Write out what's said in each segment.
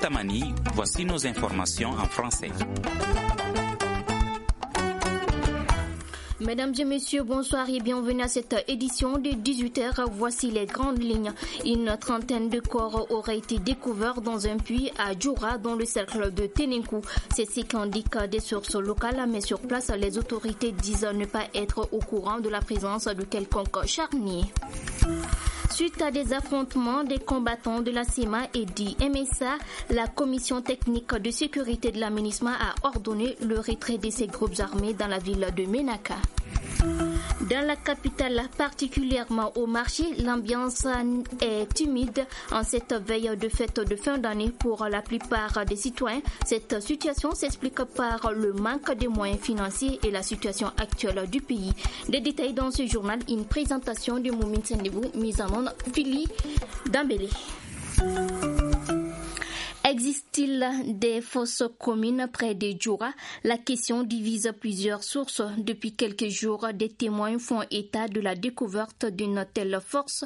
Tamani, voici nos informations en français. Mesdames et messieurs, bonsoir et bienvenue à cette édition de 18h. Voici les grandes lignes. Une trentaine de corps auraient été découverts dans un puits à Djoura, dans le cercle de Téninkou. C'est ce qu'indiquent des sources locales, mais sur place, les autorités disent ne pas être au courant de la présence de quelconque charnier. Suite à des affrontements des combattants de la CEMA et du MSA, la commission technique de sécurité de la MINUSMA a ordonné le retrait de ces groupes armés dans la ville de Ménaka. Dans la capitale, particulièrement au marché, l'ambiance est humide en cette veille de fête de fin d'année pour la plupart des citoyens. Cette situation s'explique par le manque de moyens financiers et la situation actuelle du pays. Des détails dans ce journal, une présentation de Moumine Sendebou, mise en onde Fili Dambélé. Existe-t-il des fosses communes près de Djoura? La question divise plusieurs sources. Depuis quelques jours, des témoins font état de la découverte d'une telle fosse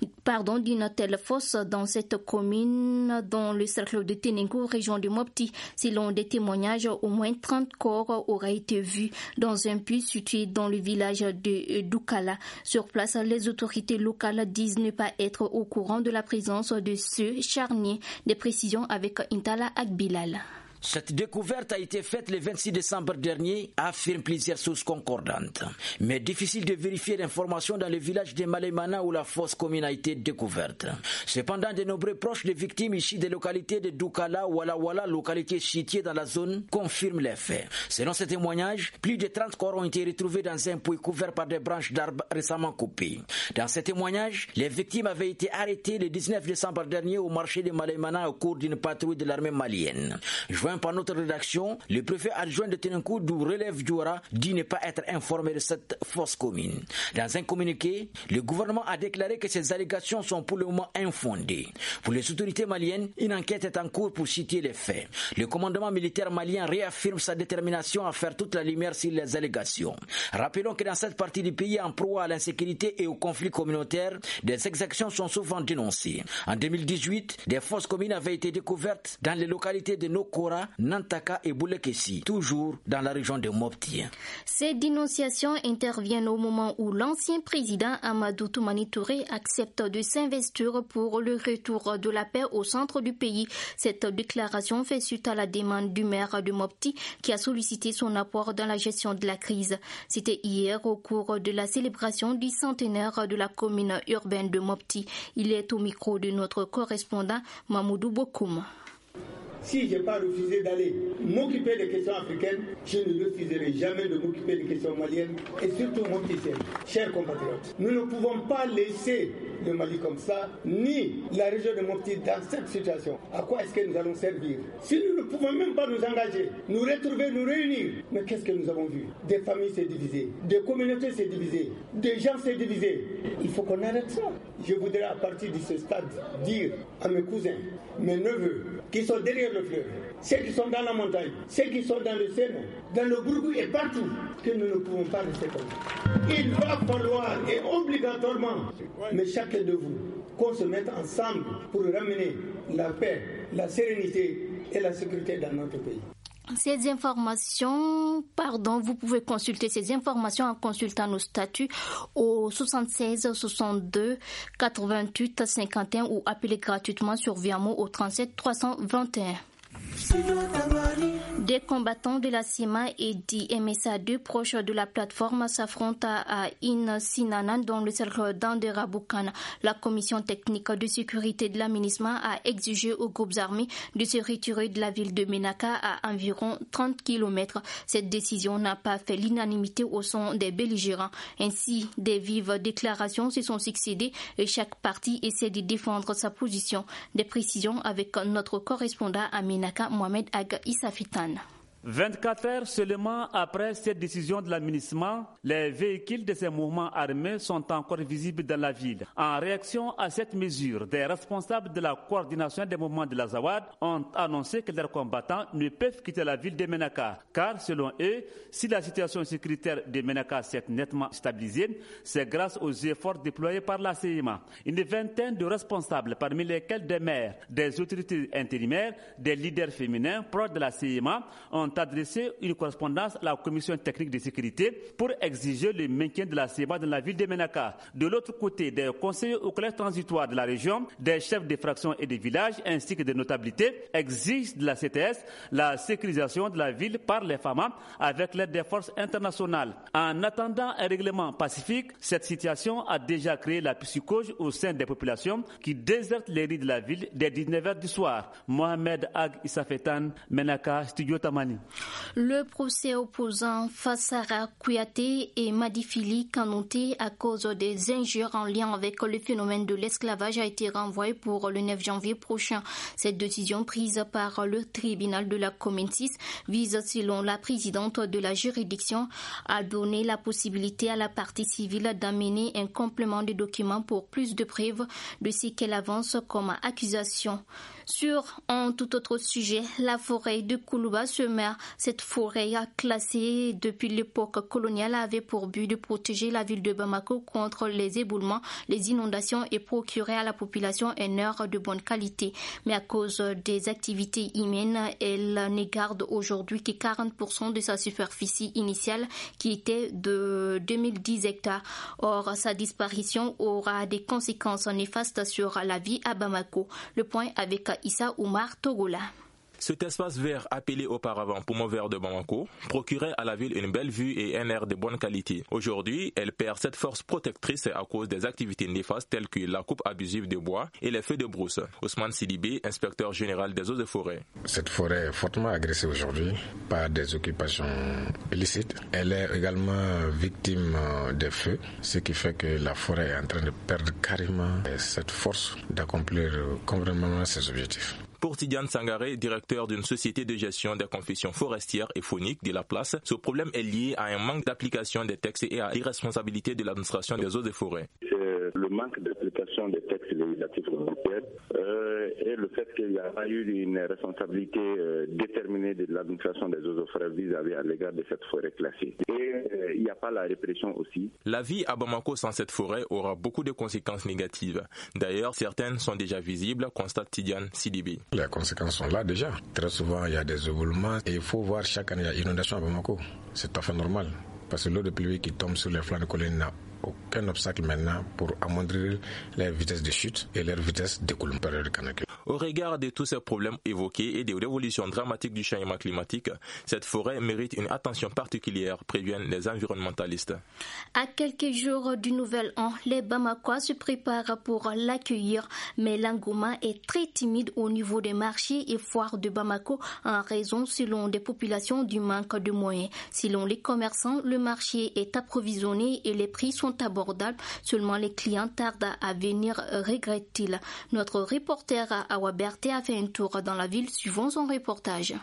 dans cette commune, dans le cercle de Téninkou, région de Mopti. Selon des témoignages, au moins 30 corps auraient été vus dans un puits situé dans le village de Doukala. Sur place, les autorités locales disent ne pas être au courant de la présence de ce charnier. Des précisions avec Intala Akbilal. Cette découverte a été faite le 26 décembre dernier, affirment plusieurs sources concordantes. Mais difficile de vérifier l'information dans le village de Malemana où la fosse commune a été découverte. Cependant, de nombreux proches des victimes issus des localités de Doukala, Wala, localités situées dans la zone, confirment les faits. Selon ces témoignages, plus de 30 corps ont été retrouvés dans un puits couvert par des branches d'arbres récemment coupées. Dans ces témoignages, les victimes avaient été arrêtées le 19 décembre dernier au marché de Malemana au cours d'une patrouille de l'armée malienne. Par notre rédaction, le préfet adjoint de Téninkou, d'où relève Djoura, dit ne pas être informé de cette fosse commune. Dans un communiqué, le gouvernement a déclaré que ces allégations sont pour le moment infondées. Pour les autorités maliennes, une enquête est en cours pour situer les faits. Le commandement militaire malien réaffirme sa détermination à faire toute la lumière sur les allégations. Rappelons que dans cette partie du pays en proie à l'insécurité et au conflit communautaire, des exactions sont souvent dénoncées. En 2018, des fosses communes avaient été découvertes dans les localités de Nokora, Nantaka et Boulekessi, toujours dans la région de Mopti. Ces dénonciations interviennent au moment où l'ancien président Amadou Toumani Touré accepte de s'investir pour le retour de la paix au centre du pays. Cette déclaration fait suite à la demande du maire de Mopti qui a sollicité son apport dans la gestion de la crise. C'était hier au cours de la célébration du centenaire de la commune urbaine de Mopti. Il est au micro de notre correspondant Mamoudou Bokoum. Si je n'ai pas refusé d'aller m'occuper des questions africaines, je ne refuserai jamais de m'occuper des questions maliennes et surtout mopticiennes. Chers compatriotes, nous ne pouvons pas laisser le Mali comme ça, ni la région de Mopti dans cette situation. À quoi est-ce que nous allons servir? Si nous ne pouvons même pas nous engager, nous retrouver, nous réunir, mais qu'est-ce que nous avons vu? Des familles s'est divisées, des communautés s'est divisées, des gens s'est divisés. Il faut qu'on arrête ça. Je voudrais à partir de ce stade dire à mes cousins, mes neveux, qui sont derrière le fleuve, ceux qui sont dans la montagne, ceux qui sont dans le Sénat, dans le Bourgou et partout, que nous ne pouvons pas rester comme ça. Il va falloir et obligatoirement, mais chacun de vous, qu'on se mette ensemble pour ramener la paix, la sérénité et la sécurité dans notre pays. Ces informations, vous pouvez consulter ces informations en consultant nos statuts au 76 62 88 51 ou appeler gratuitement sur Viamo au 37 321. Des combattants de la CEMA et du MSA2 proches de la plateforme s'affrontent à Insinanan dans le cercle d'Andera-Boukana. La commission technique de sécurité de la MINUSMA a exigé aux groupes armés de se retirer de la ville de Ménaka à environ 30 km. Cette décision n'a pas fait l'unanimité au sein des belligérants. Ainsi, des vives déclarations se sont succédées et chaque parti essaie de défendre sa position. Des précisions avec notre correspondant à Ménaka, Mohamed Ag Issafitan. 24 heures seulement après cette décision de l'administration, les véhicules de ces mouvements armés sont encore visibles dans la ville. En réaction à cette mesure, des responsables de la coordination des mouvements de l'Azawad ont annoncé que leurs combattants ne peuvent quitter la ville de Ménaka, car selon eux, si la situation sécuritaire de Ménaka s'est nettement stabilisée, c'est grâce aux efforts déployés par la CEMA. Une vingtaine de responsables, parmi lesquels des maires, des autorités intérimaires, des leaders féminins proches de la CEMA, ont adressé une correspondance à la commission technique de sécurité pour exiger le maintien de la CEMA dans la ville de Ménaka. De l'autre côté, des conseillers au collège transitoire de la région, des chefs de fractions et de villages ainsi que des notabilités exigent de la CTS la sécurisation de la ville par les FAMA avec l'aide des forces internationales. En attendant un règlement pacifique, cette situation a déjà créé la psychose au sein des populations qui désertent les rues de la ville dès 19h du soir. Mohamed Ag Issafetan, Ménaka, Studio Tamani. Le procès opposant Fassara Kouyaté et Madifili Kanouté à cause des injures en lien avec le phénomène de l'esclavage a été renvoyé pour le 9 janvier prochain. Cette décision prise par le tribunal de la commune 6 vise, selon la présidente de la juridiction, à donner la possibilité à la partie civile d'amener un complément de documents pour plus de preuves de ce qu'elle avance comme accusation. Sur un tout autre sujet, la forêt de Koulouba se meurt. Cette forêt classée depuis l'époque coloniale avait pour but de protéger la ville de Bamako contre les éboulements, les inondations et procurer à la population un air de bonne qualité. Mais à cause des activités humaines, elle ne garde aujourd'hui que 40% de sa superficie initiale qui était de 2010 hectares. Or, sa disparition aura des conséquences néfastes sur la vie à Bamako. Le point avec Issa Oumar Togola. Cet espace vert, appelé auparavant poumon vert de Bamako, procurait à la ville une belle vue et un air de bonne qualité. Aujourd'hui, elle perd cette force protectrice à cause des activités néfastes telles que la coupe abusive de bois et les feux de brousse. Ousmane Sidibé, inspecteur général des eaux et forêts. Cette forêt est fortement agressée aujourd'hui par des occupations illicites. Elle est également victime des feux, ce qui fait que la forêt est en train de perdre carrément cette force d'accomplir complètement ses objectifs. Pour Tidiane Sangaré, directeur d'une société de gestion des confessions forestières et fauniques de la place, ce problème est lié à un manque d'application des textes et à l'irresponsabilité de l'administration des eaux et forêts. C'est le manque d'application des textes législatifs européens et le fait qu'il y a pas eu une responsabilité déterminée de l'administration des eaux et forêts vis-à-vis à l'égard de cette forêt classée. Et il n'y a pas la répression aussi. La vie à Bamako sans cette forêt aura beaucoup de conséquences négatives. D'ailleurs, certaines sont déjà visibles, constate Tidiane Sidibé. Les conséquences sont là déjà. Très souvent, il y a des éboulements et il faut voir chaque année, il y a inondation à Bamako. C'est tout à fait normal parce que l'eau de pluie qui tombe sur les flancs de collines n'a aucun obstacle maintenant pour amoindrir les vitesses de chute et leur vitesse d'écoulement période de canicule. Au regard de tous ces problèmes évoqués et des révolutions dramatiques du changement climatique, cette forêt mérite une attention particulière, préviennent les environnementalistes. À quelques jours du nouvel an, les Bamakois se préparent pour l'accueillir, mais l'engouement est très timide au niveau des marchés et foires de Bamako en raison, selon des populations, du manque de moyens. Selon les commerçants, le marché est approvisionné et les prix sont abordables, seulement les clients tardent à venir, regrette-t-il. Notre reporter Awa Berté a fait un tour dans la ville, suivant son reportage.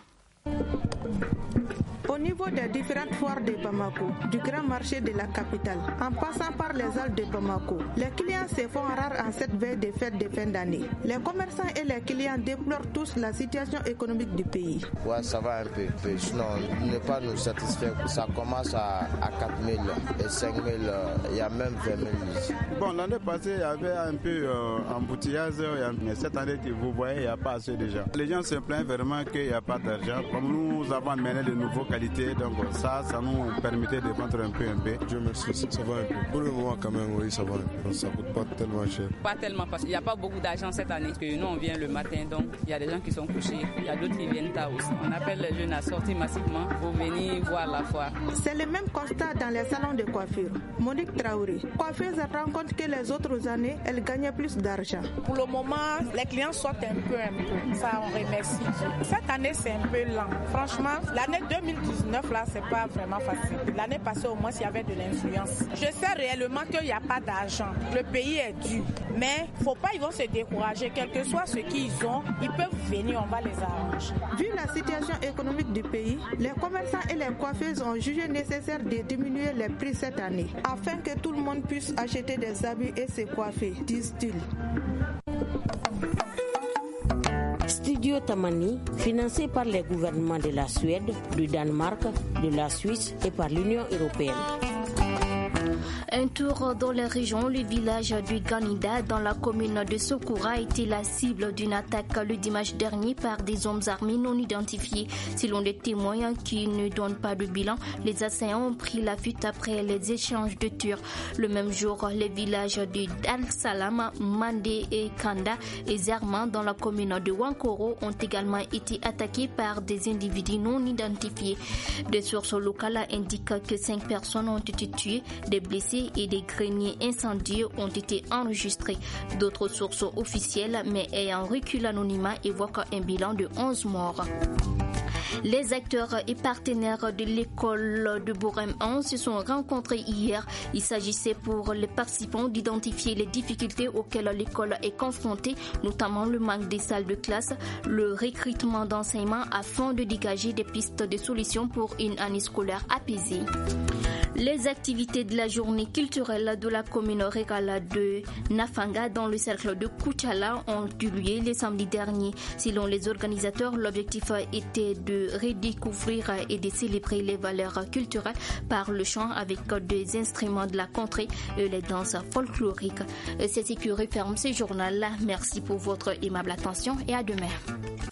Au niveau des différentes foires de Bamako, du grand marché de la capitale, en passant par les halles de Bamako, les clients se font rares en cette veille de fête de fin d'année. Les commerçants et les clients déplorent tous la situation économique du pays. Ouais, ça va un peu. Sinon, ne pas nous satisfaire. Ça commence à 4 000 et 5 000, il y a même 20 000 ici. Bon, l'année passée, il y avait un peu embouteillage, mais cette année, vous voyez, il n'y a pas assez de gens. Les gens se plaignent vraiment qu'il n'y a pas d'argent. Comme nous avons amené de nouveaux qualités, donc ça nous permettait de vendre un peu. Dieu merci, ça va un peu. Pour le moment, quand même, oui, ça va un peu. Ça ne coûte pas tellement cher. Pas tellement, parce qu'il n'y a pas beaucoup d'argent cette année. Parce que nous, on vient le matin, donc il y a des gens qui sont couchés. Il y a d'autres qui viennent tard aussi. On appelle les jeunes à sortir massivement pour venir voir la foire. C'est le même constat dans les salons de coiffure. Monique Traoré, coiffeuse, rend compte que les autres années, elle gagnait plus d'argent. Pour le moment, les clients sortent un peu. Ça, on remercie. Cette année, c'est un peu lent. Franchement, l'année 2018, 2019 là, c'est pas vraiment facile. L'année passée au moins il y avait de l'influence. Je sais réellement qu'il n'y a pas d'argent. Le pays est dur, mais faut pas ils vont se décourager. Quel que soit ce qu'ils ont, ils peuvent venir, on va les arranger. Vu la situation économique du pays, les commerçants et les coiffeuses ont jugé nécessaire de diminuer les prix cette année, afin que tout le monde puisse acheter des habits et se coiffer, disent-ils. Studio Tamani, financé par les gouvernements de la Suède, du Danemark, de la Suisse et par l'Union européenne. Un tour dans la région, le village de Ganida, dans la commune de Sokoura, a été la cible d'une attaque le dimanche dernier par des hommes armés non identifiés. Selon les témoins qui ne donnent pas de bilan, les assaillants ont pris la fuite après les échanges de tirs. Le même jour, les villages de Dar Salam, Mandé et Kanda et Zerman, dans la commune de Wankoro, ont également été attaqués par des individus non identifiés. Des sources locales indiquent que 5 personnes ont été tuées, des blessés et des greniers incendiés ont été enregistrés. D'autres sources officielles, mais ayant reculé l'anonymat, évoquent un bilan de 11 morts. Les acteurs et partenaires de l'école de Borem 1 se sont rencontrés hier. Il s'agissait pour les participants d'identifier les difficultés auxquelles l'école est confrontée, notamment le manque des salles de classe, le recrutement d'enseignement afin de dégager des pistes de solutions pour une année scolaire apaisée. Les activités de la journée culturelle de la commune rurale de Nafanga dans le cercle de Kouchala ont eu lieu le samedi dernier. Selon les organisateurs, l'objectif était de redécouvrir et de célébrer les valeurs culturelles par le chant avec des instruments de la contrée et les danses folkloriques. C'est ce qui referme ce journal-là. Merci pour votre aimable attention et à demain.